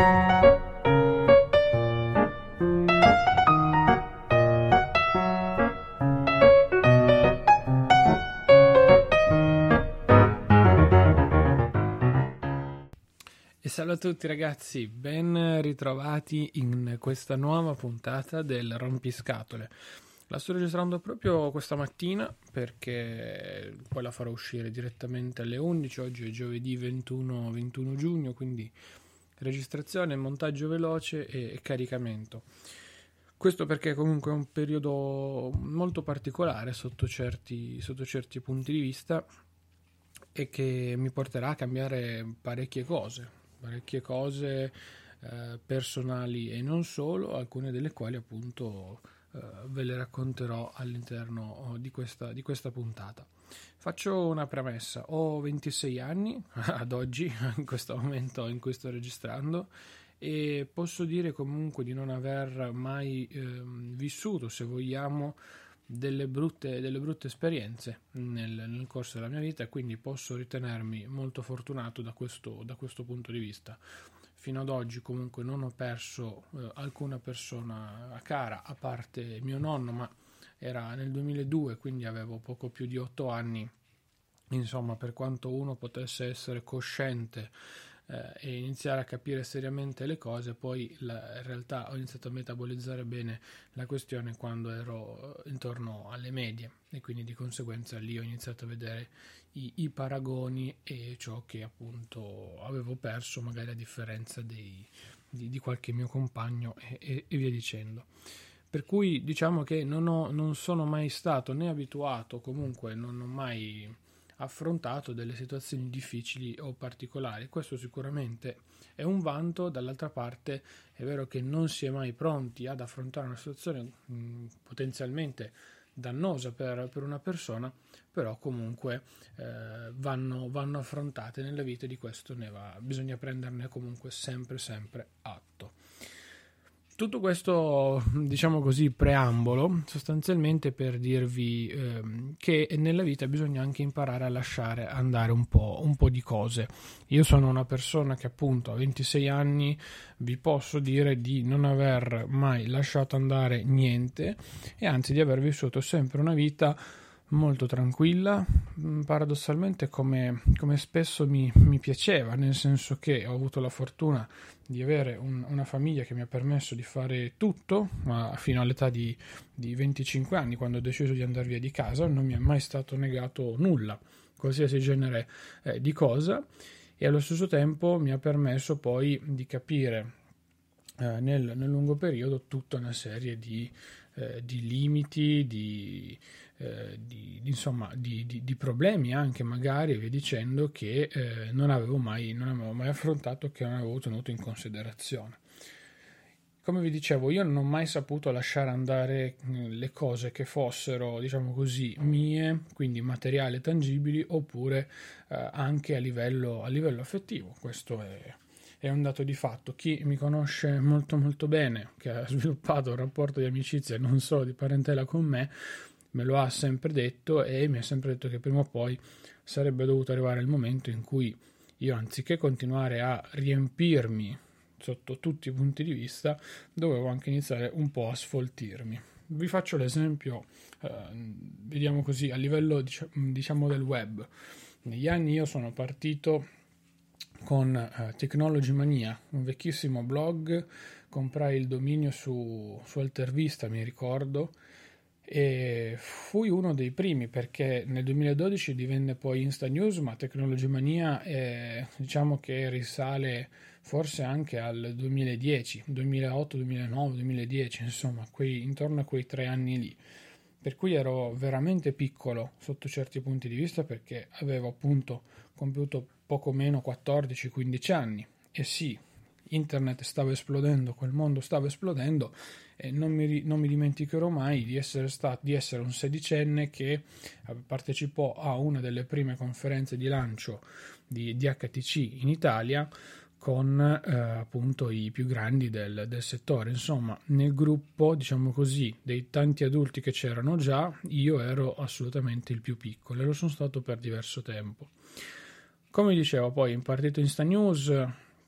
Salve a tutti ragazzi, ben ritrovati in questa nuova puntata del Rompiscatole. La sto registrando proprio questa mattina perché poi la farò uscire direttamente alle 11, oggi è giovedì 21 giugno, quindi registrazione, montaggio veloce e caricamento. Questo perché comunque è un periodo molto particolare sotto certi punti di vista e che mi porterà a cambiare parecchie cose personali e non solo, alcune delle quali appunto ve le racconterò all'interno di questa puntata. Faccio una premessa: ho 26 anni ad oggi, in questo momento in cui sto registrando, e posso dire comunque di non aver mai vissuto, se vogliamo, delle brutte esperienze nel corso della mia vita, e quindi posso ritenermi molto fortunato da questo punto di vista. Fino ad oggi comunque non ho perso alcuna persona cara, a parte mio nonno, ma era nel 2002, quindi avevo poco più di 8 anni. Insomma, per quanto uno potesse essere cosciente e iniziare a capire seriamente le cose, poi in realtà ho iniziato a metabolizzare bene la questione quando ero intorno alle medie, e quindi di conseguenza lì ho iniziato a vedere i paragoni e ciò che appunto avevo perso, magari a differenza di qualche mio compagno e via dicendo. Per cui diciamo che non sono mai stato né abituato, comunque non ho mai affrontato delle situazioni difficili o particolari. Questo sicuramente è un vanto. Dall'altra parte è vero che non si è mai pronti ad affrontare una situazione potenzialmente dannosa per una persona, però comunque vanno affrontate nella vita, e di questo bisogna prenderne comunque sempre atto. Tutto questo, diciamo così, preambolo, sostanzialmente per dirvi che nella vita bisogna anche imparare a lasciare andare un po' di cose. Io sono una persona che appunto a 26 anni vi posso dire di non aver mai lasciato andare niente, e anzi di aver vissuto sempre una vita molto tranquilla, paradossalmente come spesso mi piaceva, nel senso che ho avuto la fortuna di avere una famiglia che mi ha permesso di fare tutto, ma fino all'età di 25 anni, quando ho deciso di andare via di casa, non mi è mai stato negato nulla, qualsiasi genere di cosa, e allo stesso tempo mi ha permesso poi di capire nel lungo periodo tutta una serie di limiti, di problemi anche magari, e via dicendo, che non avevo mai affrontato, che non avevo tenuto in considerazione. Come vi dicevo, io non ho mai saputo lasciare andare le cose che fossero, diciamo così, mie, quindi materiali e tangibili, oppure anche a livello affettivo. Questo è un dato di fatto. Chi mi conosce molto molto bene, che ha sviluppato un rapporto di amicizia e non solo di parentela con me, me lo ha sempre detto, e mi ha sempre detto che prima o poi sarebbe dovuto arrivare il momento in cui io, anziché continuare a riempirmi sotto tutti i punti di vista, dovevo anche iniziare un po' a sfoltirmi. Vi faccio l'esempio, vediamo così, a livello diciamo del web. Negli anni io sono partito con Technology Mania, un vecchissimo blog. Comprai il dominio su Altervista, mi ricordo, e fui uno dei primi, perché nel 2012 divenne poi Insta News, ma Technology Mania diciamo che risale forse anche al 2010, 2008, 2009, 2010, insomma, intorno a quei 3 anni lì. Per cui ero veramente piccolo sotto certi punti di vista, perché avevo appunto compiuto poco meno 14-15 anni, e sì, internet stava esplodendo, quel mondo stava esplodendo, e non mi dimenticherò mai di essere un sedicenne che partecipò a una delle prime conferenze di lancio di HTC in Italia, con appunto i più grandi del settore. Insomma, nel gruppo, diciamo così, dei tanti adulti che c'erano già, io ero assolutamente il più piccolo, e lo sono stato per diverso tempo. Come dicevo, poi impartito Insta News,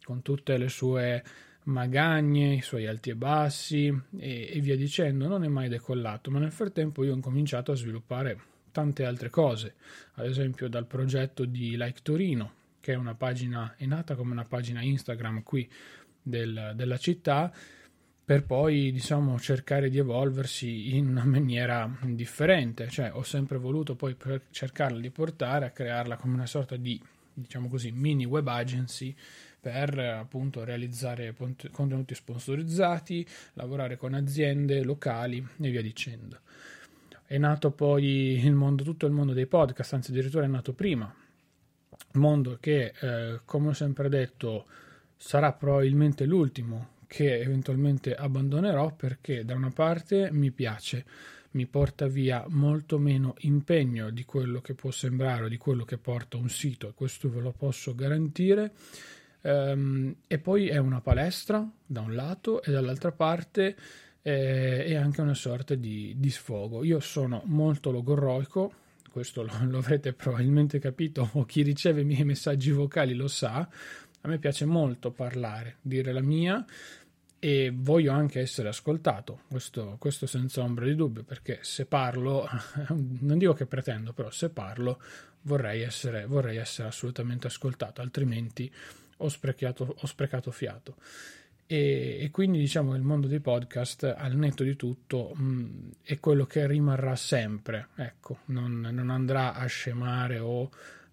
con tutte le sue magagne, i suoi alti e bassi e via dicendo, non è mai decollato, ma nel frattempo io ho cominciato a sviluppare tante altre cose, ad esempio dal progetto di Like Torino, che è una pagina, è nata come una pagina Instagram qui della città, per poi diciamo cercare di evolversi in una maniera differente, cioè ho sempre voluto poi per cercarla di portare a crearla come una sorta di, diciamo così, mini web agency per appunto realizzare contenuti sponsorizzati, lavorare con aziende locali e via dicendo. È nato poi tutto il mondo dei podcast, anzi addirittura è nato prima, mondo che come ho sempre detto sarà probabilmente l'ultimo che eventualmente abbandonerò, perché da una parte mi piace, mi porta via molto meno impegno di quello che può sembrare o di quello che porta un sito, e questo ve lo posso garantire, e poi è una palestra da un lato e dall'altra parte è anche una sorta di sfogo. Io sono molto logorroico, questo lo avrete probabilmente capito, o chi riceve i miei messaggi vocali lo sa. A me piace molto parlare, dire la mia, e voglio anche essere ascoltato, questo senza ombra di dubbio, perché se parlo, non dico che pretendo, però se parlo vorrei essere assolutamente ascoltato, altrimenti ho sprecato fiato. E quindi diciamo che il mondo dei podcast, al netto di tutto, è quello che rimarrà sempre, ecco, non andrà a scemare o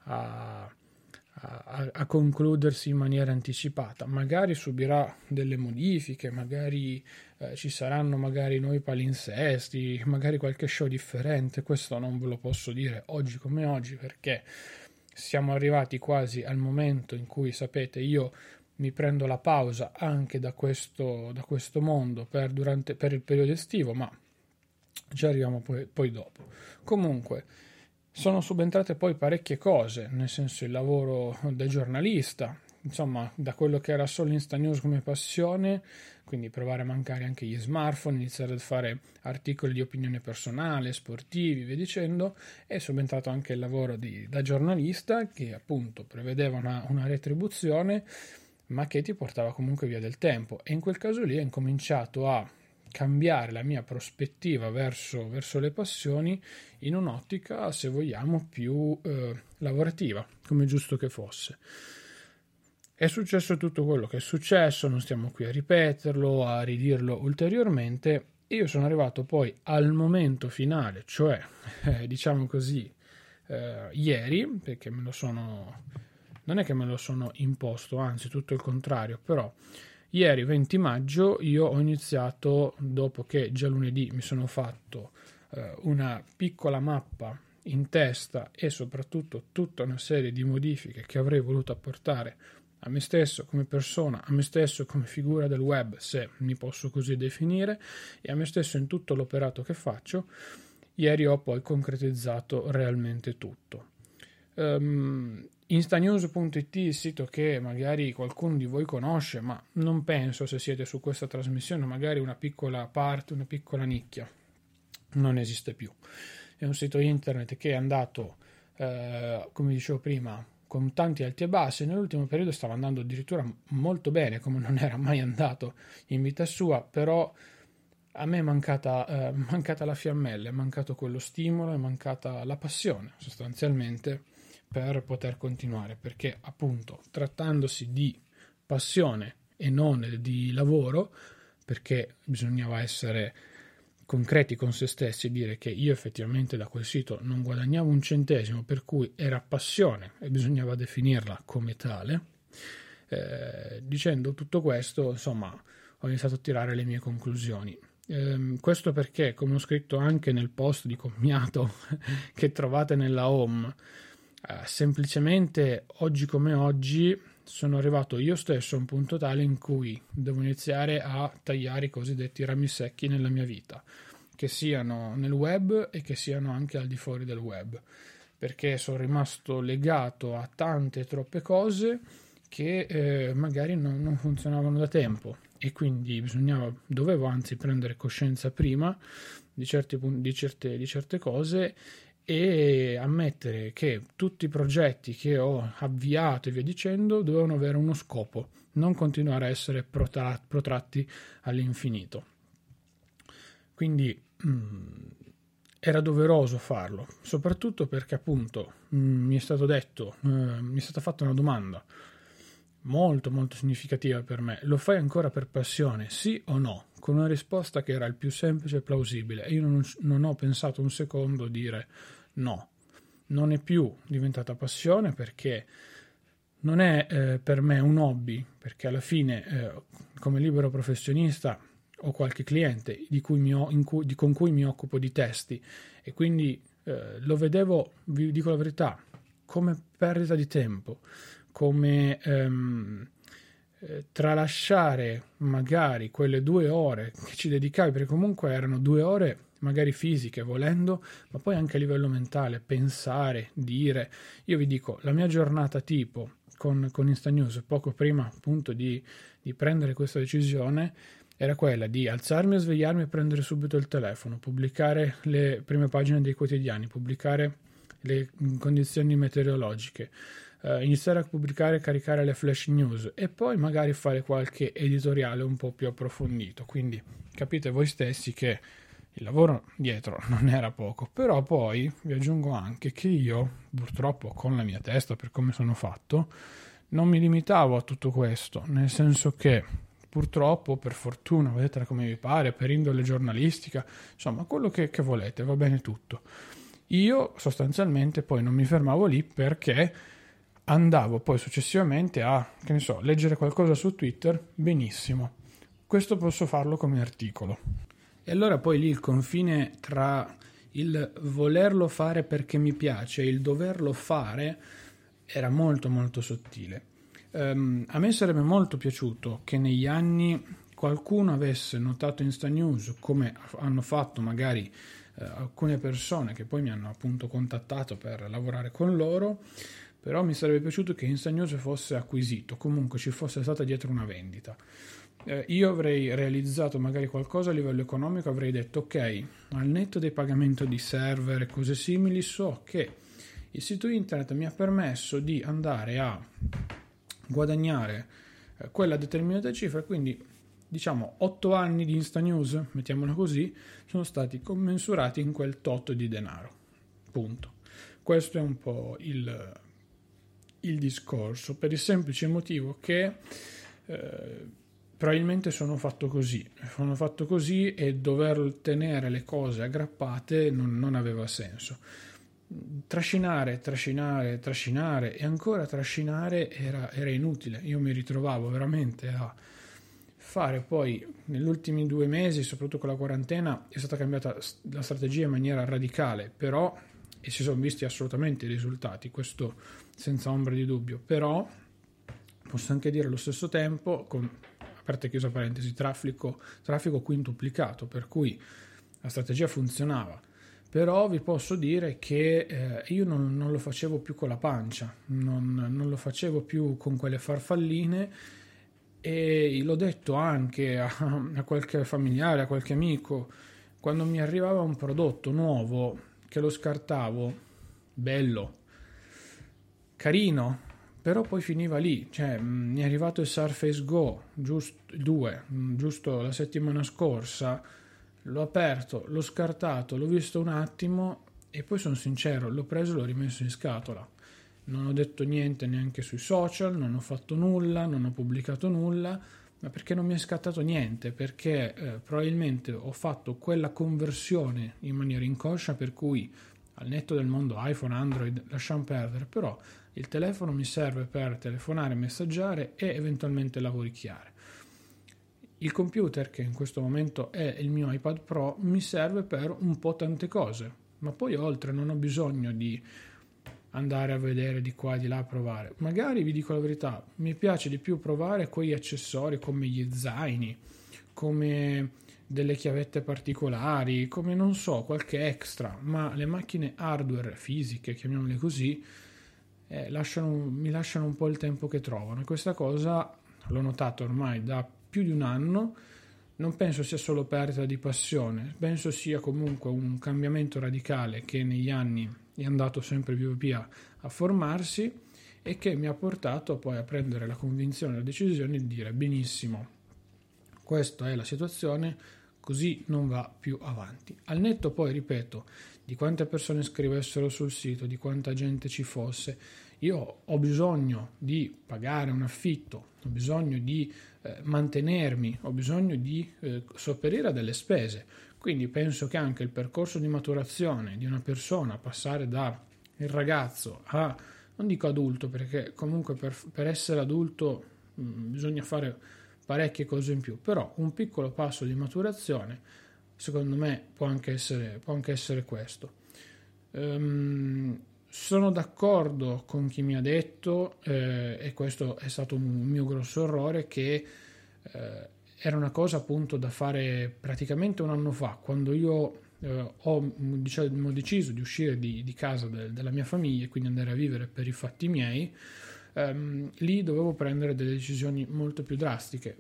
a concludersi in maniera anticipata. Magari subirà delle modifiche, magari ci saranno magari nuovi palinsesti, magari qualche show differente, questo non ve lo posso dire oggi come oggi, perché siamo arrivati quasi al momento in cui, sapete, io mi prendo la pausa anche da questo mondo per il periodo estivo, ma ci arriviamo poi dopo. Comunque sono subentrate poi parecchie cose, nel senso il lavoro da giornalista, insomma da quello che era solo Insta News come passione, quindi provare a mancare anche gli smartphone, iniziare a fare articoli di opinione personale, sportivi, via dicendo, è subentrato anche il lavoro da giornalista, che appunto prevedeva una retribuzione, ma che ti portava comunque via del tempo, e in quel caso lì ho incominciato a cambiare la mia prospettiva verso le passioni in un'ottica, se vogliamo, più lavorativa, come giusto che fosse. È successo tutto quello che è successo, non stiamo qui a ripeterlo, a ridirlo ulteriormente, e io sono arrivato poi al momento finale, cioè diciamo così ieri, perché non è che me lo sono imposto, anzi tutto il contrario, però ieri 20 maggio io ho iniziato, dopo che già lunedì mi sono fatto una piccola mappa in testa e soprattutto tutta una serie di modifiche che avrei voluto apportare a me stesso come persona, a me stesso come figura del web, se mi posso così definire, e a me stesso in tutto l'operato che faccio. Ieri ho poi concretizzato realmente tutto. Instanews.it, il sito che magari qualcuno di voi conosce, ma non penso, se siete su questa trasmissione, magari una piccola parte, una piccola nicchia, non esiste più. È un sito internet che è andato, come dicevo prima, con tanti alti e bassi. Nell'ultimo periodo stava andando addirittura molto bene, come non era mai andato in vita sua, però a me è mancata la fiammella, è mancato quello stimolo, è mancata la passione sostanzialmente per poter continuare, perché appunto trattandosi di passione e non di lavoro, perché bisognava essere concreti con se stessi e dire che io effettivamente da quel sito non guadagnavo un centesimo, per cui era passione e bisognava definirla come tale. Dicendo tutto questo, insomma, ho iniziato a tirare le mie conclusioni. Questo perché, come ho scritto anche nel post di commiato che trovate nella home, semplicemente oggi come oggi sono arrivato io stesso a un punto tale in cui devo iniziare a tagliare i cosiddetti rami secchi nella mia vita, che siano nel web e che siano anche al di fuori del web, perché sono rimasto legato a tante troppe cose che magari non funzionavano da tempo, e quindi dovevo anzi prendere coscienza prima di certe cose e ammettere che tutti i progetti che ho avviato e via dicendo dovevano avere uno scopo, non continuare a essere protratti all'infinito. Quindi era doveroso farlo, soprattutto perché appunto mi è stato detto, mi è stata fatta una domanda molto molto significativa per me: lo fai ancora per passione, sì o no? Con una risposta che era il più semplice e plausibile, e io non ho pensato un secondo a dire no. Non è più diventata passione, perché non è per me un hobby, perché alla fine come libero professionista ho qualche cliente con cui mi occupo di testi, e quindi lo vedevo, vi dico la verità, come perdita di tempo, come tralasciare magari quelle 2 ore che ci dedicavi, perché comunque erano 2 ore magari fisiche volendo, ma poi anche a livello mentale, pensare, dire. Io vi dico, la mia giornata tipo con Instanews, poco prima appunto di prendere questa decisione, era quella di alzarmi e svegliarmi e prendere subito il telefono, pubblicare le prime pagine dei quotidiani, pubblicare le condizioni meteorologiche, iniziare a pubblicare e caricare le flash news, e poi magari fare qualche editoriale un po' più approfondito. Quindi capite voi stessi che il lavoro dietro non era poco. Però poi vi aggiungo anche che io, purtroppo, con la mia testa, per come sono fatto, non mi limitavo a tutto questo, nel senso che purtroppo, per fortuna, vedetela come vi pare, per indole giornalistica, insomma, quello che volete, va bene tutto. Io sostanzialmente poi non mi fermavo lì, perché andavo poi successivamente a, che ne so, leggere qualcosa su Twitter. Benissimo, questo posso farlo come articolo. E allora poi lì il confine tra il volerlo fare perché mi piace e il doverlo fare era molto molto sottile. A me sarebbe molto piaciuto che negli anni qualcuno avesse notato Instanews, come hanno fatto magari alcune persone che poi mi hanno appunto contattato per lavorare con loro. Però mi sarebbe piaciuto che Instanews fosse acquisito, comunque ci fosse stata dietro una vendita. Io avrei realizzato magari qualcosa a livello economico, avrei detto ok, al netto dei pagamenti di server e cose simili, so che il sito internet mi ha permesso di andare a guadagnare quella determinata cifra, quindi diciamo 8 anni di Instanews, mettiamola così, sono stati commensurati in quel tot di denaro. Punto. Questo è un po' il discorso, per il semplice motivo che probabilmente sono fatto così e dover tenere le cose aggrappate non aveva senso. Trascinare e ancora trascinare era inutile. Io mi ritrovavo veramente a fare, poi negli ultimi 2 mesi, soprattutto con la quarantena, è stata cambiata la strategia in maniera radicale, però, e si sono visti assolutamente i risultati, questo senza ombra di dubbio. Però posso anche dire allo stesso tempo, con aperta e chiusa parentesi, traffico quintuplicato, per cui la strategia funzionava. Però vi posso dire che io non lo facevo più con la pancia, non lo facevo più con quelle farfalline, e l'ho detto anche a qualche familiare, a qualche amico, quando mi arrivava un prodotto nuovo che lo scartavo, bello, carino, però poi finiva lì. Cioè, mi è arrivato il Surface Go, giusto la settimana scorsa, l'ho aperto, l'ho scartato, l'ho visto un attimo e poi sono sincero, l'ho preso e l'ho rimesso in scatola. Non ho detto niente neanche sui social, non ho fatto nulla, non ho pubblicato nulla, ma perché non mi è scattato niente, perché probabilmente ho fatto quella conversione in maniera inconscia, per cui al netto del mondo iPhone, Android, lasciamo perdere, però il telefono mi serve per telefonare, messaggiare e eventualmente lavoricchiare. Il computer, che in questo momento è il mio iPad Pro, mi serve per un po' tante cose, ma poi oltre non ho bisogno di andare a vedere di qua e di là a provare. Magari, vi dico la verità, mi piace di più provare quegli accessori come gli zaini, come delle chiavette particolari, come non so, qualche extra, ma le macchine hardware fisiche, chiamiamole così, mi lasciano un po' il tempo che trovano. E questa cosa l'ho notato ormai da più di un anno, non penso sia solo perdita di passione, penso sia comunque un cambiamento radicale che negli anni è andato sempre più via a formarsi e che mi ha portato poi a prendere la convinzione e la decisione di dire benissimo, questa è la situazione, così non va più avanti. Al netto poi, ripeto, di quante persone scrivessero sul sito, di quanta gente ci fosse, io ho bisogno di pagare un affitto, ho bisogno di mantenermi, ho bisogno di sopperire a delle spese. Quindi penso che anche il percorso di maturazione di una persona, passare da il ragazzo a, non dico adulto, perché comunque per essere adulto bisogna fare parecchie cose in più, però un piccolo passo di maturazione secondo me può anche essere questo. Sono d'accordo con chi mi ha detto, e questo è stato un mio grosso errore, che era una cosa appunto da fare praticamente un anno fa, quando io ho deciso di uscire di casa della mia famiglia e quindi andare a vivere per i fatti miei. Lì dovevo prendere delle decisioni molto più drastiche,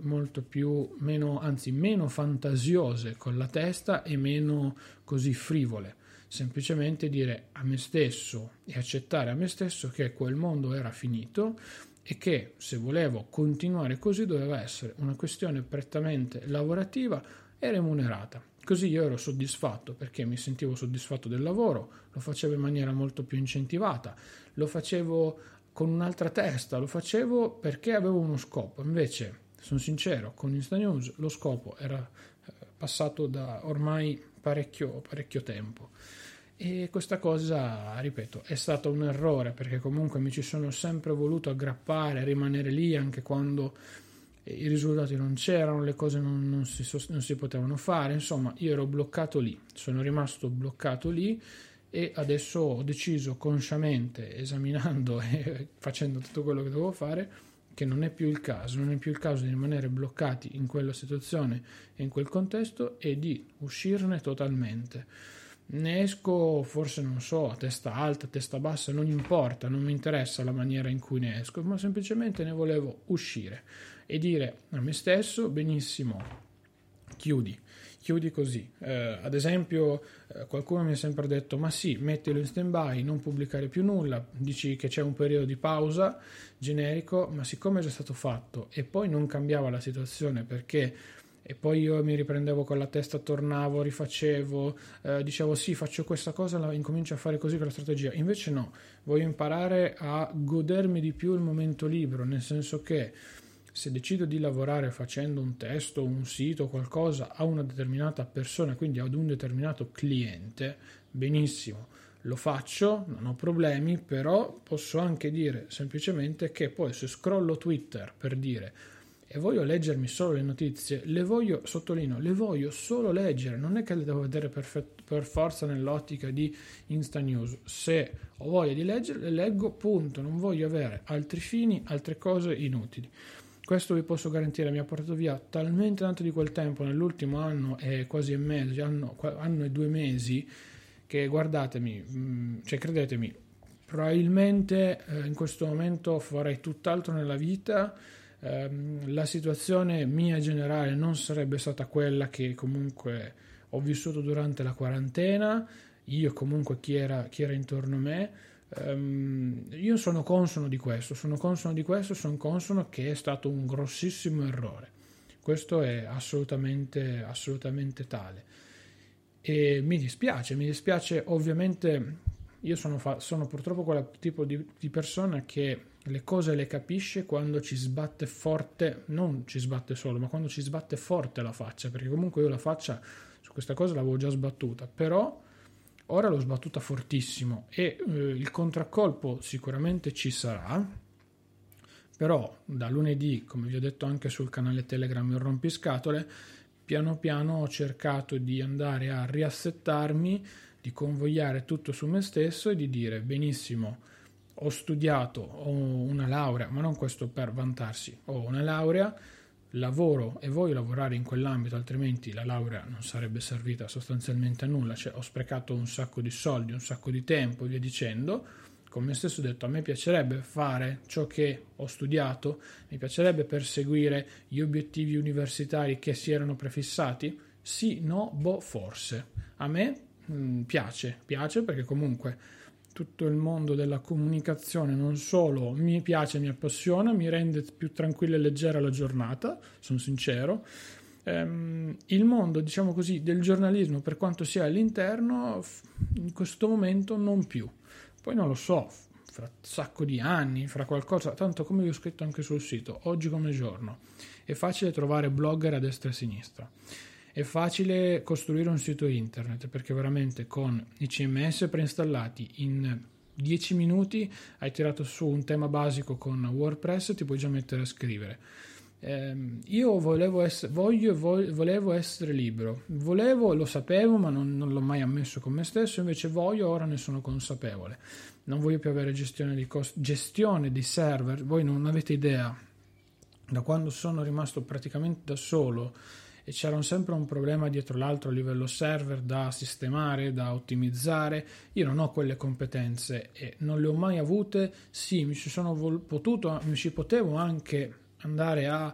meno fantasiose con la testa e meno così frivole. Semplicemente dire a me stesso e accettare a me stesso che quel mondo era finito e che se volevo continuare così doveva essere una questione prettamente lavorativa e remunerata. Così io ero soddisfatto perché mi sentivo soddisfatto del lavoro, lo facevo in maniera molto più incentivata, lo facevo con un'altra testa, lo facevo perché avevo uno scopo. Invece, sono sincero, con Instanews lo scopo era passato da ormai parecchio tempo. E questa cosa, ripeto, è stato un errore perché comunque mi ci sono sempre voluto aggrappare, rimanere lì anche quando i risultati non c'erano, le cose non si potevano fare, insomma io ero bloccato lì, sono rimasto bloccato lì e adesso ho deciso consciamente, esaminando e facendo tutto quello che dovevo fare, che non è più il caso di rimanere bloccati in quella situazione e in quel contesto e di uscirne totalmente. Ne esco forse non so, a testa alta, a testa bassa, non importa, non mi interessa la maniera in cui ne esco, ma semplicemente ne volevo uscire e dire a me stesso benissimo, chiudi così. Ad esempio qualcuno mi ha sempre detto ma sì, mettilo in stand by, non pubblicare più nulla, dici che c'è un periodo di pausa generico, ma siccome è già stato fatto e poi non cambiava la situazione perché e poi io mi riprendevo con la testa, tornavo, rifacevo, dicevo sì, faccio questa cosa, incomincio a fare così con la strategia. Invece no, voglio imparare a godermi di più il momento libero, nel senso che se decido di lavorare facendo un testo, un sito, qualcosa a una determinata persona, quindi ad un determinato cliente, benissimo, lo faccio, non ho problemi, però posso anche dire semplicemente che poi se scrollo Twitter per dire e voglio leggermi solo le notizie, le voglio solo leggere, non è che le devo vedere per forza nell'ottica di Insta News. Se ho voglia di leggere, le leggo, punto, non voglio avere altri fini, altre cose inutili. Questo vi posso garantire, mi ha portato via talmente tanto di quel tempo nell'ultimo anno e quasi e mezzo, anno e 2 mesi, che guardatemi, cioè credetemi, probabilmente in questo momento farei tutt'altro nella vita. La situazione mia generale non sarebbe stata quella che comunque ho vissuto durante la quarantena, io comunque chi era intorno a me. Io sono consono di questo, sono consono che è stato un grossissimo errore, questo è assolutamente tale e mi dispiace ovviamente. Io sono purtroppo quel tipo di persona che le cose le capisce quando ci sbatte forte, non ci sbatte solo, ma quando ci sbatte forte la faccia, perché comunque io la faccia su questa cosa l'avevo già sbattuta, però ora l'ho sbattuta fortissimo e il contraccolpo sicuramente ci sarà, però da lunedì, come vi ho detto anche sul canale Telegram il rompiscatole, piano piano ho cercato di andare a riassettarmi, di convogliare tutto su me stesso e di dire benissimo, ho studiato, ho una laurea, ma non questo per vantarsi, ho una laurea, lavoro e voglio lavorare in quell'ambito, altrimenti la laurea non sarebbe servita sostanzialmente a nulla, cioè ho sprecato un sacco di soldi, un sacco di tempo e via dicendo, con me stesso ho detto: a me piacerebbe fare ciò che ho studiato, mi piacerebbe perseguire gli obiettivi universitari che si erano prefissati? Sì, no, boh, forse. A me piace perché comunque tutto il mondo della comunicazione non solo mi piace, mi appassiona, mi rende più tranquilla e leggera la giornata, sono sincero. Il mondo, diciamo così, del giornalismo, per quanto sia all'interno, in questo momento non più. Poi non lo so, fra un sacco di anni, fra qualcosa, tanto come vi ho scritto anche sul sito, oggi come giorno, è facile trovare blogger a destra e a sinistra. È facile costruire un sito internet perché veramente con i CMS preinstallati in 10 minuti hai tirato su un tema basico con WordPress e ti puoi già mettere a scrivere. Io volevo essere libero, lo sapevo, ma non l'ho mai ammesso con me stesso. Invece ora ne sono consapevole. Non voglio più avere gestione di server. Voi non avete idea, da quando sono rimasto praticamente da solo e c'era sempre un problema dietro l'altro a livello server da sistemare, da ottimizzare, io non ho quelle competenze e non le ho mai avute. Sì, mi ci potevo anche andare a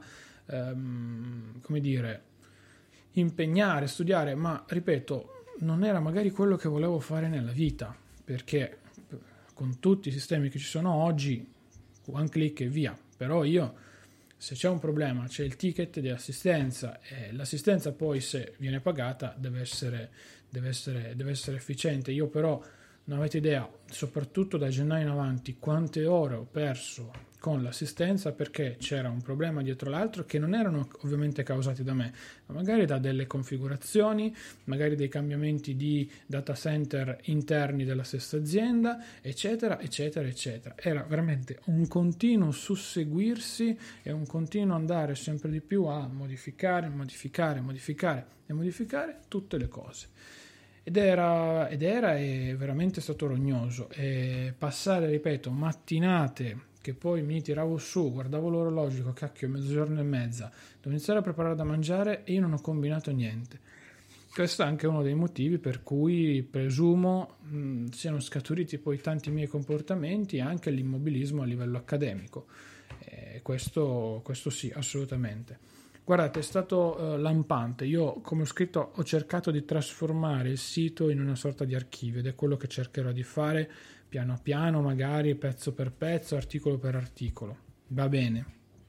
impegnare, studiare, ma ripeto, non era magari quello che volevo fare nella vita, perché con tutti i sistemi che ci sono oggi, one click e via. Però se c'è un problema, c'è il ticket di assistenza e l'assistenza poi, se viene pagata, deve essere efficiente. Io però non avete idea, soprattutto da gennaio in avanti, quante ore ho perso con l'assistenza perché c'era un problema dietro l'altro che non erano ovviamente causati da me, ma magari da delle configurazioni, magari dei cambiamenti di data center interni della stessa azienda, eccetera, eccetera, eccetera. Era veramente un continuo susseguirsi e un continuo andare sempre di più a modificare tutte le cose. Ed era veramente stato rognoso, e passare, ripeto, mattinate che poi mi tiravo su, guardavo l'orologio, dico, cacchio, mezzogiorno e mezza, devo iniziare a preparare da mangiare e io non ho combinato niente. Questo è anche uno dei motivi per cui presumo siano scaturiti poi tanti miei comportamenti e anche l'immobilismo a livello accademico. Questo sì, assolutamente. Guardate, è stato lampante. Io, come ho scritto, ho cercato di trasformare il sito in una sorta di archivio ed è quello che cercherò di fare piano a piano, magari pezzo per pezzo, articolo per articolo. Va bene.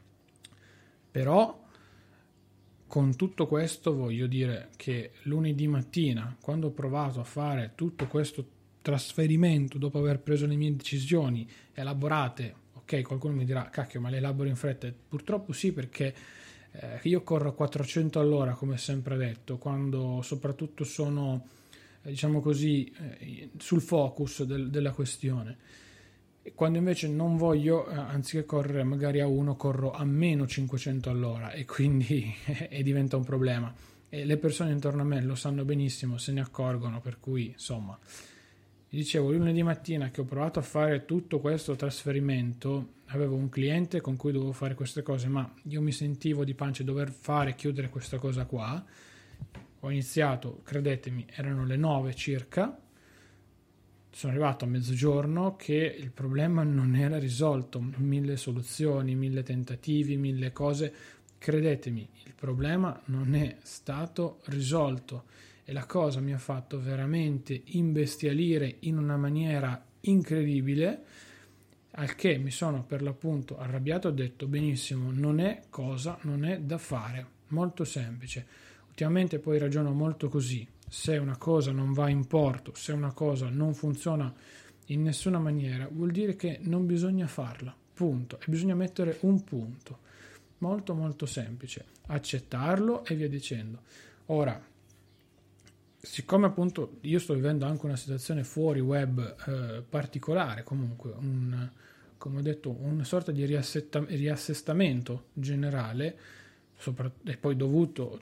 Però con tutto questo voglio dire che lunedì mattina, quando ho provato a fare tutto questo trasferimento dopo aver preso le mie decisioni elaborate, ok, qualcuno mi dirà, cacchio, ma le elaboro in fretta? Purtroppo sì, perché io corro a 400 all'ora, come sempre detto, quando soprattutto sono, diciamo così, sul focus della questione. E quando invece non voglio, anziché correre magari a 1, corro a meno 500 all'ora e quindi e diventa un problema. E le persone intorno a me lo sanno benissimo, se ne accorgono, per cui insomma. Dicevo, lunedì mattina che ho provato a fare tutto questo trasferimento, avevo un cliente con cui dovevo fare queste cose, ma io mi sentivo di pancia dover chiudere questa cosa qua. Ho iniziato, credetemi, erano le 9 circa, sono arrivato a mezzogiorno che il problema non era risolto, 1000 soluzioni, 1000 tentativi, 1000 cose, credetemi, il problema non è stato risolto. E la cosa mi ha fatto veramente imbestialire in una maniera incredibile, al che mi sono per l'appunto arrabbiato e ho detto benissimo, non è da fare, molto semplice. Ultimamente poi ragiono molto così: se una cosa non va in porto, se una cosa non funziona in nessuna maniera, vuol dire che non bisogna farla, punto, e bisogna mettere un punto, molto molto semplice, accettarlo e via dicendo. Ora, siccome appunto io sto vivendo anche una situazione fuori web particolare, comunque come ho detto, una sorta di riassestamento generale, e poi dovuto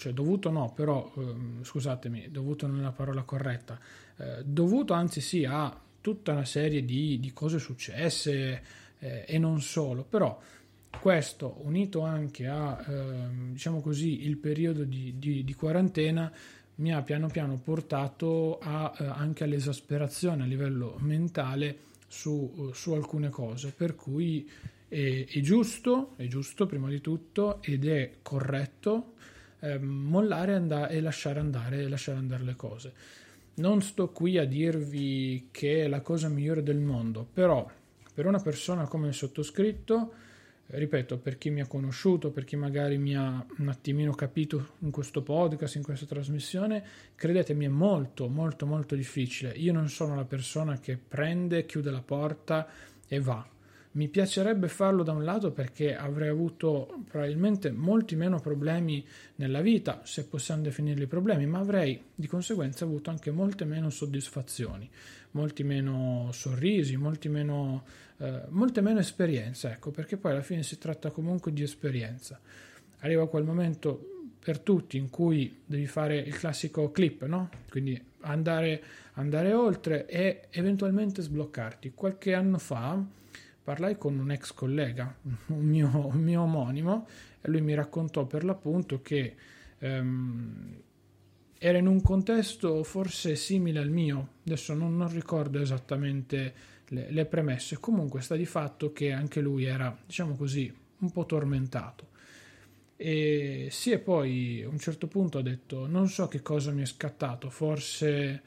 non è la parola corretta, dovuto anzi sì a tutta una serie di cose successe e non solo, però questo unito anche a diciamo così il periodo di quarantena mi ha piano piano portato anche all'esasperazione a livello mentale su alcune cose, per cui è giusto prima di tutto ed è corretto mollare e lasciare andare le cose. Non sto qui a dirvi che è la cosa migliore del mondo, però per una persona come il sottoscritto, ripeto, per chi mi ha conosciuto, per chi magari mi ha un attimino capito in questo podcast, in questa trasmissione, credetemi, è molto, molto, molto difficile. Io non sono la persona che prende, chiude la porta e va. Mi piacerebbe farlo da un lato perché avrei avuto probabilmente molti meno problemi nella vita, se possiamo definirli problemi, ma avrei di conseguenza avuto anche molte meno soddisfazioni, molti meno sorrisi, molte meno esperienze, ecco, perché poi alla fine si tratta comunque di esperienza. Arriva quel momento per tutti in cui devi fare il classico clip, no? Quindi andare oltre e eventualmente sbloccarti. Qualche anno fa parlai con un ex collega, un mio omonimo, e lui mi raccontò per l'appunto che era in un contesto forse simile al mio, adesso non ricordo esattamente le premesse, comunque sta di fatto che anche lui era, diciamo così, un po' tormentato. E sì, e poi a un certo punto ha detto, non so che cosa mi è scattato, forse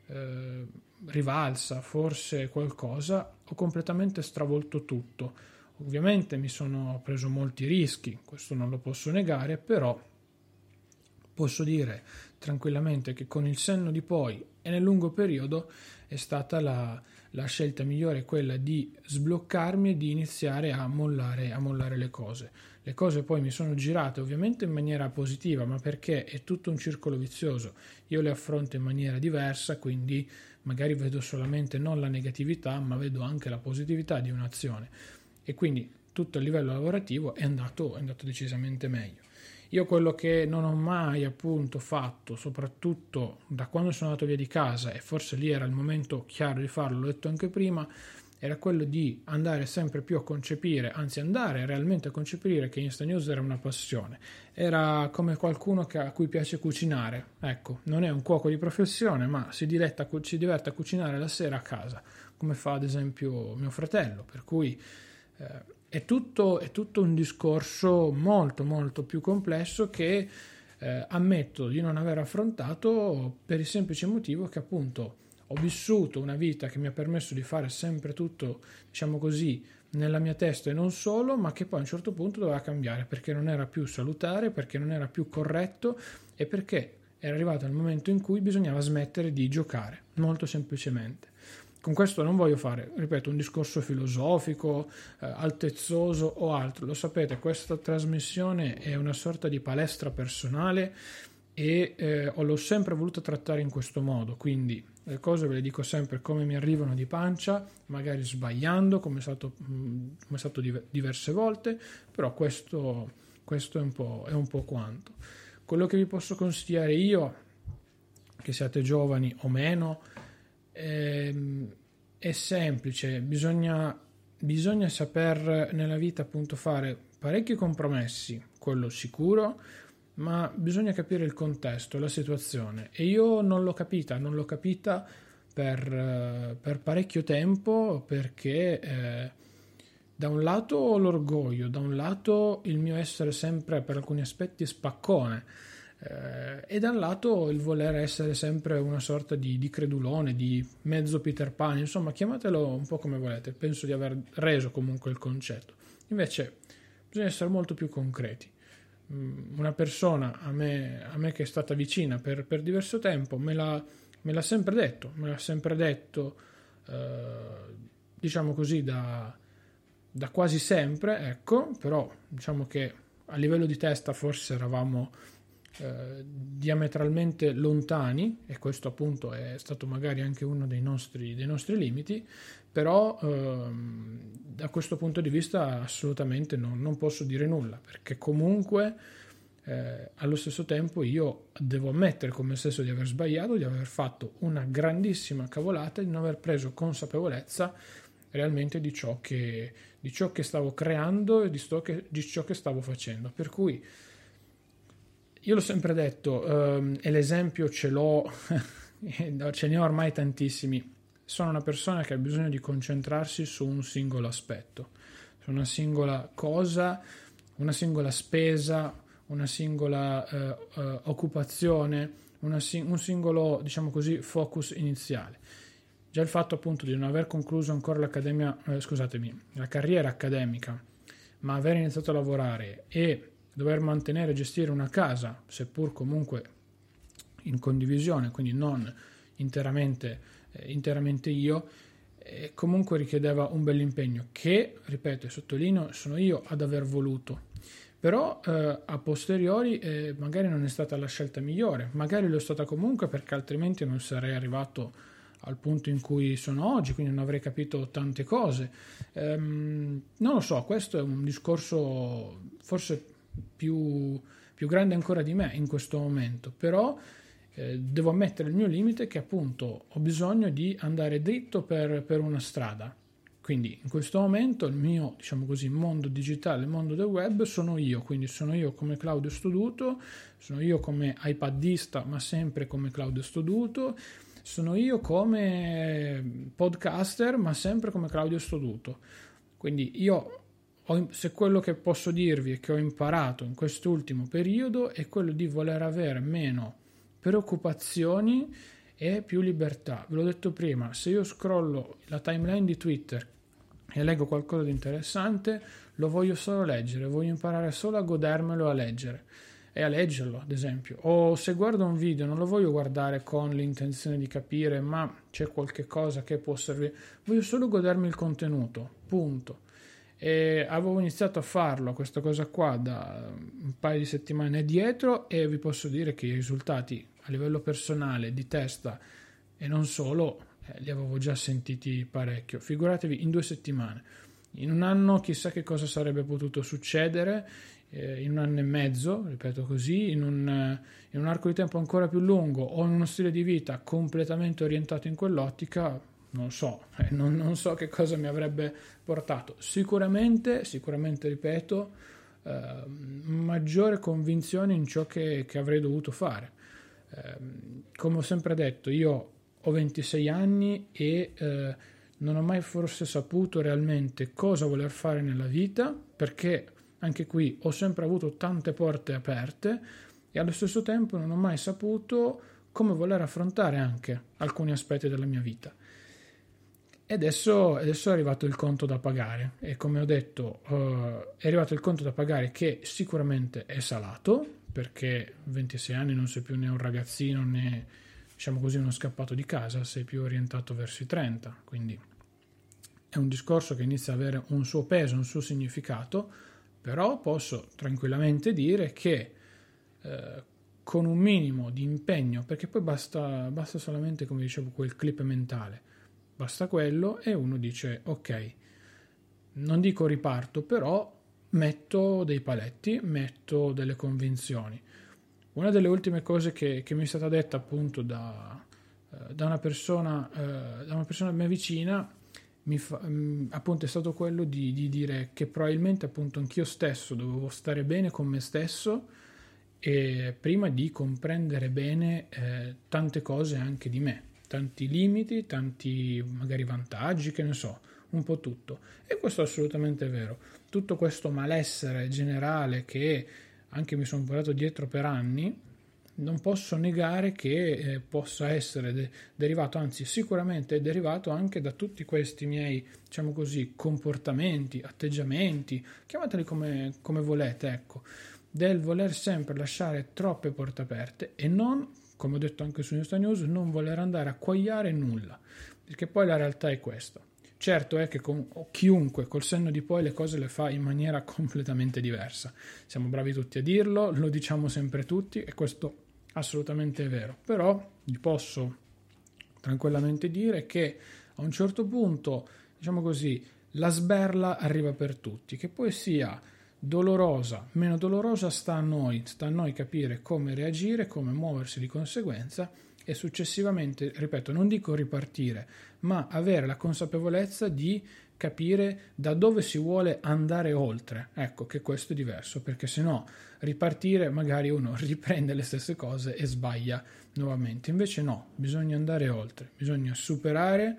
rivalsa, forse qualcosa, ho completamente stravolto tutto. Ovviamente mi sono preso molti rischi, questo non lo posso negare, però posso dire tranquillamente che con il senno di poi e nel lungo periodo è stata la scelta migliore, quella di sbloccarmi e di iniziare a mollare le cose. Le cose poi mi sono girate ovviamente in maniera positiva, ma perché è tutto un circolo vizioso. Io le affronto in maniera diversa, quindi magari vedo solamente non la negatività, ma vedo anche la positività di un'azione. E quindi tutto a livello lavorativo è andato decisamente meglio. Io quello che non ho mai appunto fatto, soprattutto da quando sono andato via di casa, e forse lì era il momento chiaro di farlo, l'ho detto anche prima, era quello di andare sempre più a concepire, anzi andare realmente a concepire che Insta News era una passione. Era come qualcuno a cui piace cucinare. Ecco, non è un cuoco di professione, ma si diverte a cucinare la sera a casa, come fa ad esempio mio fratello, per cui è tutto un discorso molto molto più complesso che ammetto di non aver affrontato per il semplice motivo che appunto ho vissuto una vita che mi ha permesso di fare sempre tutto, diciamo così, nella mia testa e non solo, ma che poi a un certo punto doveva cambiare perché non era più salutare, perché non era più corretto e perché era arrivato il momento in cui bisognava smettere di giocare, molto semplicemente. Con questo non voglio fare, ripeto, un discorso filosofico, altezzoso o altro. Lo sapete, questa trasmissione è una sorta di palestra personale e l'ho sempre voluto trattare in questo modo, quindi le cose ve le dico sempre come mi arrivano di pancia, magari sbagliando, come è stato diverse volte, però questo è un po' quanto. Quello che vi posso consigliare io, che siate giovani o meno, è semplice, bisogna saper nella vita appunto fare parecchi compromessi, quello sicuro, ma bisogna capire il contesto, la situazione, e io non l'ho capita per parecchio tempo perché da un lato l'orgoglio, da un lato il mio essere sempre per alcuni aspetti spaccone, e da un lato il voler essere sempre una sorta di credulone, di mezzo Peter Pan, insomma chiamatelo un po' come volete, penso di aver reso comunque il concetto. Invece bisogna essere molto più concreti. Una persona a me che è stata vicina per diverso tempo me l'ha sempre detto, diciamo così, da quasi sempre, ecco, però diciamo che a livello di testa forse eravamo diametralmente lontani, e questo appunto è stato magari anche uno dei nostri limiti, però da questo punto di vista assolutamente non posso dire nulla, perché comunque allo stesso tempo io devo ammettere con me stesso di aver sbagliato, di aver fatto una grandissima cavolata, di non aver preso consapevolezza realmente di ciò che stavo creando e di ciò che stavo facendo. Per cui io l'ho sempre detto, e l'esempio ce l'ho, ce ne ho ormai tantissimi. sono una persona che ha bisogno di concentrarsi su un singolo aspetto, su una singola cosa, una singola spesa, una singola occupazione, un singolo, diciamo così, focus iniziale. Già il fatto appunto di non aver concluso ancora la carriera accademica, ma aver iniziato a lavorare e dover mantenere e gestire una casa, seppur comunque in condivisione, quindi non interamente io, comunque richiedeva un bell'impegno che, ripeto e sottolineo, sono io ad aver voluto. Però a posteriori magari non è stata la scelta migliore, magari l'ho stata comunque perché altrimenti non sarei arrivato al punto in cui sono oggi, quindi non avrei capito tante cose. Non lo so, questo è un discorso forse più grande ancora di me in questo momento, però devo ammettere il mio limite che appunto ho bisogno di andare dritto per una strada. Quindi in questo momento il mio, diciamo così, mondo digitale, il mondo del web sono io, quindi sono io come Claudio Stoduto, sono io come iPadista ma sempre come Claudio Stoduto, sono io come podcaster ma sempre come Claudio Stoduto. Quindi se quello che posso dirvi e che ho imparato in quest'ultimo periodo è quello di voler avere meno preoccupazioni e più libertà. Ve l'ho detto prima, se io scrollo la timeline di Twitter e leggo qualcosa di interessante, lo voglio solo leggere, voglio imparare solo a godermelo a leggere e a leggerlo, ad esempio. O se guardo un video non lo voglio guardare con l'intenzione di capire, ma c'è qualche cosa che può servire, voglio solo godermi il contenuto, punto. E avevo iniziato a farlo questa cosa qua da un paio di settimane dietro e vi posso dire che i risultati a livello personale, di testa e non solo, li avevo già sentiti parecchio. Figuratevi in 2 settimane. In un anno chissà che cosa sarebbe potuto succedere, in un anno e mezzo, ripeto così, in un arco di tempo ancora più lungo o in uno stile di vita completamente orientato in quell'ottica, non so, non so che cosa mi avrebbe portato. Sicuramente ripeto, maggiore convinzione in ciò che avrei dovuto fare. Come ho sempre detto, io ho 26 anni e non ho mai forse saputo realmente cosa voler fare nella vita, perché anche qui ho sempre avuto tante porte aperte e allo stesso tempo non ho mai saputo come voler affrontare anche alcuni aspetti della mia vita. E adesso è arrivato il conto da pagare e come ho detto è arrivato il conto da pagare che sicuramente è salato, perché 26 anni non sei più né un ragazzino né, diciamo così, uno scappato di casa, sei più orientato verso i 30, quindi è un discorso che inizia ad avere un suo peso, un suo significato, però posso tranquillamente dire che con un minimo di impegno, perché poi basta solamente, come dicevo, quel clip mentale, basta quello e uno dice ok, non dico riparto, però metto dei paletti, metto delle convinzioni. Una delle ultime cose che mi è stata detta appunto da una persona a me vicina appunto è stato quello di dire che probabilmente appunto anch'io stesso dovevo stare bene con me stesso e prima di comprendere bene tante cose anche di me, tanti limiti, tanti magari vantaggi, che ne so, un po' tutto. E questo è assolutamente vero. Tutto questo malessere generale che anche mi sono portato dietro per anni, non posso negare che possa essere derivato, anzi sicuramente è derivato anche da tutti questi miei, diciamo così, comportamenti, atteggiamenti, chiamateli come volete, ecco, del voler sempre lasciare troppe porte aperte e non, come ho detto anche su Insta News, non voler andare a quagliare nulla, perché poi la realtà è questa. Certo è che chiunque col senno di poi le cose le fa in maniera completamente diversa. Siamo bravi tutti a dirlo, lo diciamo sempre tutti e questo assolutamente è vero. Però vi posso tranquillamente dire che a un certo punto, diciamo così, la sberla arriva per tutti, che poi sia dolorosa, meno dolorosa sta a noi capire come reagire, come muoversi di conseguenza e successivamente, ripeto, non dico ripartire, ma avere la consapevolezza di capire da dove si vuole andare oltre. Ecco che questo è diverso, perché se no ripartire magari uno riprende le stesse cose e sbaglia nuovamente. Invece no, bisogna andare oltre, bisogna superare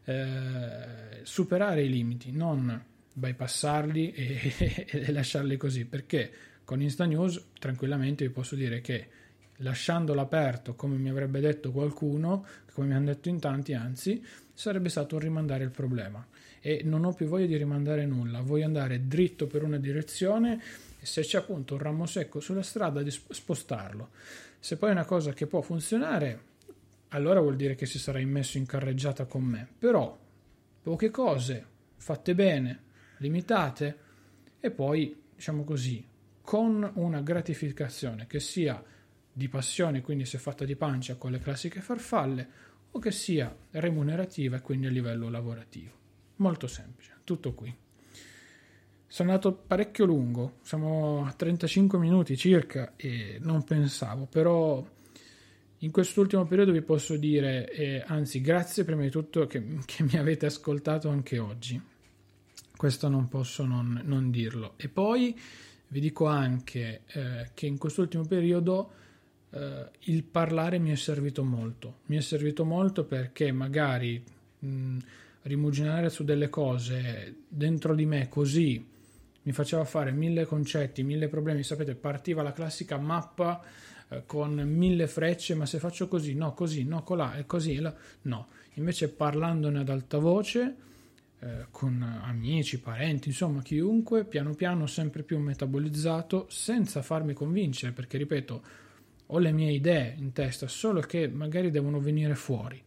i limiti, non bypassarli e lasciarli così, perché con Insta News tranquillamente vi posso dire che lasciandolo aperto, come mi avrebbe detto qualcuno, come mi hanno detto in tanti, anzi, sarebbe stato un rimandare il problema. E non ho più voglia di rimandare nulla, voglio andare dritto per una direzione e se c'è appunto un ramo secco sulla strada di spostarlo. Se poi è una cosa che può funzionare, allora vuol dire che si sarà immesso in carreggiata con me. Però poche cose fatte bene, limitate e poi, diciamo così, con una gratificazione che sia di passione, quindi se fatta di pancia con le classiche farfalle, o che sia remunerativa e quindi a livello lavorativo. Molto semplice, tutto qui. Sono andato parecchio lungo, siamo a 35 minuti circa e non pensavo, però in quest'ultimo periodo vi posso dire, anzi grazie prima di tutto che mi avete ascoltato anche oggi, questo non posso non dirlo. E poi vi dico anche che in quest'ultimo periodo il parlare mi è servito molto perché magari rimuginare su delle cose dentro di me così mi faceva fare 1000 concetti, 1000 problemi, sapete, partiva la classica mappa con 1000 frecce, ma se faccio così, no, colà, e così, là, no. Invece parlandone ad alta voce, con amici, parenti, insomma chiunque, piano piano sempre più metabolizzato, senza farmi convincere, perché ripeto, ho le mie idee in testa, solo che magari devono venire fuori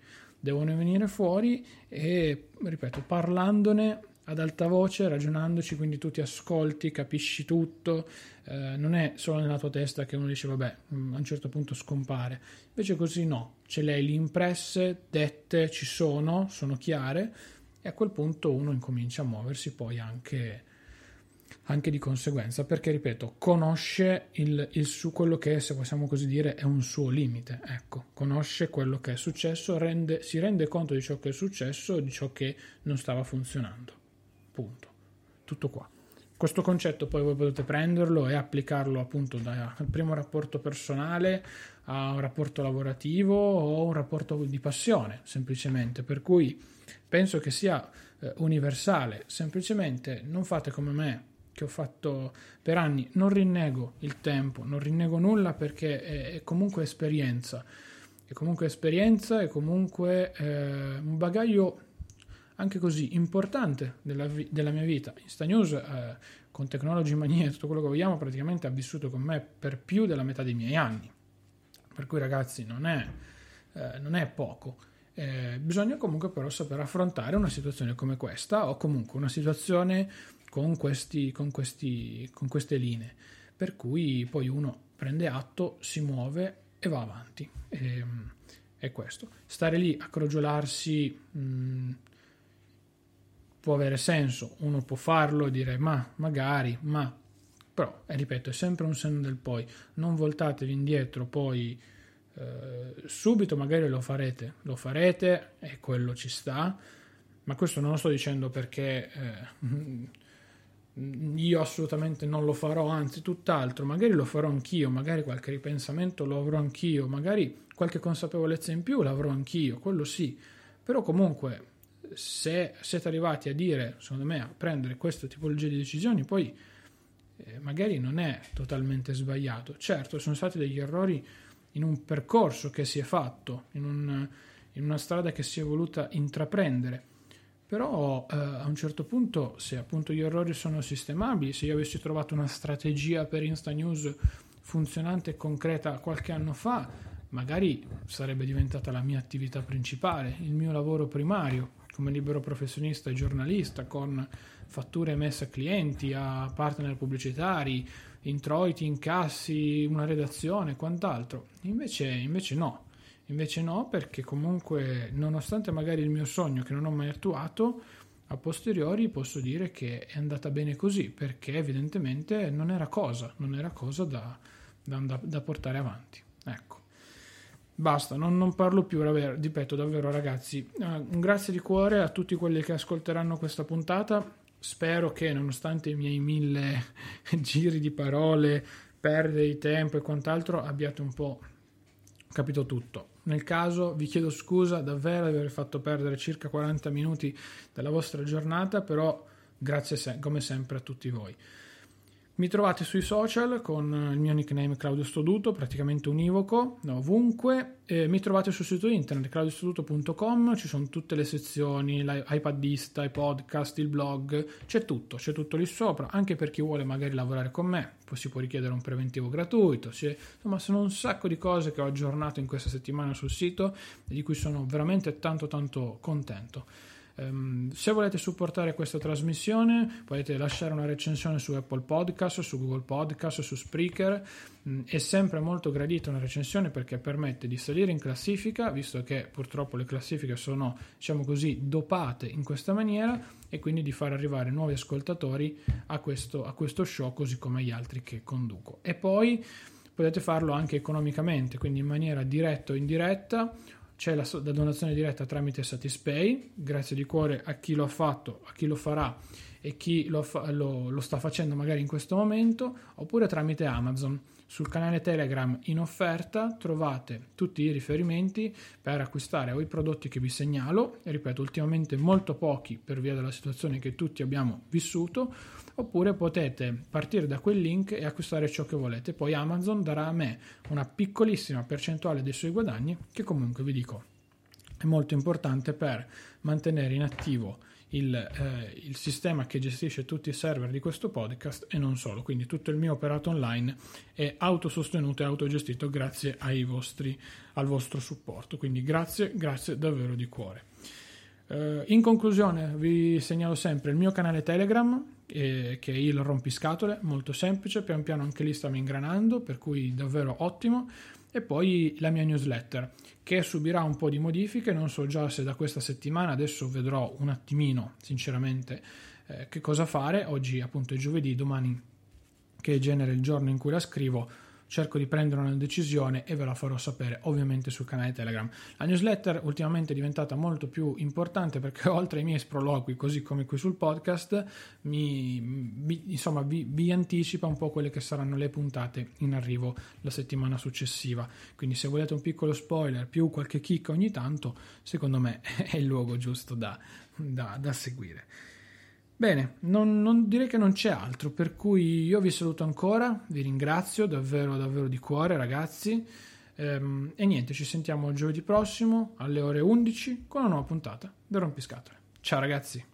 e, ripeto, parlandone ad alta voce, ragionandoci, quindi tu ti ascolti, capisci tutto, non è solo nella tua testa che uno dice vabbè, a un certo punto scompare, invece così no, ce le hai lì impresse, dette, sono chiare e a quel punto uno incomincia a muoversi poi anche di conseguenza, perché ripeto, conosce quello che, se possiamo così dire, è un suo limite, ecco, conosce quello che è successo, si rende conto di ciò che è successo, di ciò che non stava funzionando, punto, tutto qua. Questo concetto poi voi potete prenderlo e applicarlo appunto dal primo rapporto personale a un rapporto lavorativo o un rapporto di passione, semplicemente, per cui penso che sia universale. Semplicemente non fate come me, che ho fatto per anni, non rinnego il tempo, non rinnego nulla, perché è comunque esperienza, è comunque un bagaglio anche così importante della mia vita. Insta News con Technology Mania e tutto quello che vogliamo praticamente ha vissuto con me per più della metà dei miei anni, per cui ragazzi non è poco. Bisogna comunque però saper affrontare una situazione come questa, o comunque una situazione con queste linee, per cui poi uno prende atto, si muove e va avanti. È questo. Stare lì a crogiolarsi può avere senso, uno può farlo e dire magari, però ripeto, è sempre un senno del poi, non voltatevi indietro, poi subito magari lo farete e quello ci sta, ma questo non lo sto dicendo perché io assolutamente non lo farò, anzi tutt'altro, magari lo farò anch'io, magari qualche ripensamento lo avrò anch'io, magari qualche consapevolezza in più l'avrò anch'io, quello sì, però comunque se siete arrivati a dire, secondo me, a prendere questo tipologia di decisioni, poi magari non è totalmente sbagliato. Certo, sono stati degli errori in un percorso che si è fatto, in una strada che si è voluta intraprendere, però a un certo punto, se appunto gli errori sono sistemabili, se io avessi trovato una strategia per Insta News funzionante e concreta qualche anno fa, magari sarebbe diventata la mia attività principale, il mio lavoro primario come libero professionista e giornalista, con fatture emesse a clienti, a partner pubblicitari, introiti, incassi, una redazione, quant'altro. Invece no, perché comunque, nonostante magari il mio sogno che non ho mai attuato, a posteriori posso dire che è andata bene così, perché evidentemente non era cosa da portare avanti. Ecco. basta, non parlo più, ripeto davvero ragazzi, un grazie di cuore a tutti quelli che ascolteranno questa puntata. Spero che nonostante i miei 1000 giri di parole, perdere di tempo e quant'altro, abbiate un po' capito tutto. Nel caso vi chiedo scusa davvero di aver fatto perdere circa 40 minuti della vostra giornata, però grazie come sempre a tutti voi. Mi trovate sui social con il mio nickname Claudio Stoduto, praticamente univoco, ovunque. Mi trovate sul sito internet claudiostoduto.com, ci sono tutte le sezioni, l'iPadista, i podcast, il blog, c'è tutto lì sopra, anche per chi vuole magari lavorare con me, poi si può richiedere un preventivo gratuito, insomma sono un sacco di cose che ho aggiornato in questa settimana sul sito e di cui sono veramente tanto contento. Se volete supportare questa trasmissione potete lasciare una recensione su Apple Podcast, su Google Podcast, su Spreaker. È sempre molto gradita una recensione perché permette di salire in classifica, visto che purtroppo le classifiche sono, diciamo così, dopate in questa maniera, e quindi di far arrivare nuovi ascoltatori a questo show, così come agli altri che conduco. E poi potete farlo anche economicamente, quindi in maniera diretta o indiretta. C'è la donazione diretta tramite Satispay, grazie di cuore a chi lo ha fatto, a chi lo farà e chi lo sta facendo magari in questo momento, oppure tramite Amazon. Sul canale Telegram in offerta trovate tutti i riferimenti per acquistare o i prodotti che vi segnalo, e ripeto ultimamente molto pochi per via della situazione che tutti abbiamo vissuto, oppure potete partire da quel link e acquistare ciò che volete. Poi Amazon darà a me una piccolissima percentuale dei suoi guadagni, che comunque vi dico è molto importante per mantenere in attivo il sistema che gestisce tutti i server di questo podcast e non solo. Quindi tutto il mio operato online è autosostenuto e autogestito grazie al vostro supporto, quindi grazie davvero di cuore. In conclusione vi segnalo sempre il mio canale Telegram, che è il rompiscatole, molto semplice, pian piano anche lì stiamo ingranando, per cui davvero ottimo. E poi la mia newsletter, che subirà un po' di modifiche, non so già se da questa settimana, adesso vedrò un attimino sinceramente che cosa fare. Oggi appunto è giovedì, domani che è genere il giorno in cui la scrivo, cerco di prendere una decisione e ve la farò sapere ovviamente sul canale Telegram. La newsletter ultimamente è diventata molto più importante perché oltre ai miei sproloqui, così come qui sul podcast, vi anticipa un po' quelle che saranno le puntate in arrivo la settimana successiva. Quindi se volete un piccolo spoiler più qualche chicca ogni tanto, secondo me è il luogo giusto da seguire. Bene, non direi che non c'è altro, per cui io vi saluto ancora, vi ringrazio davvero di cuore ragazzi, e niente, ci sentiamo giovedì prossimo alle ore 11 con una nuova puntata del Rompiscatole. Ciao ragazzi!